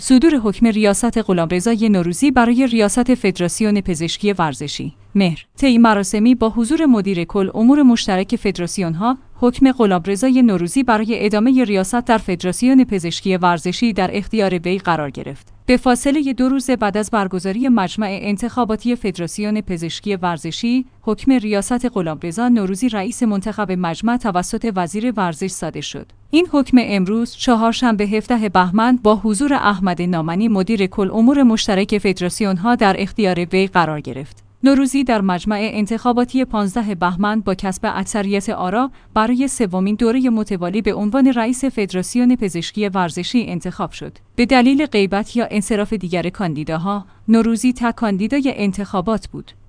صدور حکم ریاست غلامرضا نوروزی برای ریاست فدراسیون پزشکی ورزشی. مهر. طی مراسمی با حضور مدیر کل امور مشترک فدراسیون‌ها، حکم غلامرضا نوروزی برای ادامه ریاست در فدراسیون پزشکی ورزشی در اختیار وی قرار گرفت. به فاصله 2 روز بعد از برگزاری مجمع انتخاباتی فدراسیون پزشکی ورزشی، حکم ریاست غلامرضا نوروزی رئیس منتخب مجمع توسط وزیر ورزش صادر شد. این حکم امروز چهارشنبه 17 بهمن با حضور احمد نامنی مدیر کل امور مشترک فدراسیون‌ها در اختیار وی قرار گرفت. نوروزی در مجمع انتخاباتی 15 بهمن با کسب اکثریت آرا برای سومین دوره متوالی به عنوان رئیس فدراسیون پزشکی ورزشی انتخاب شد. به دلیل غیبت یا انصراف دیگر کاندیداها، نوروزی تک کاندیدای انتخابات بود.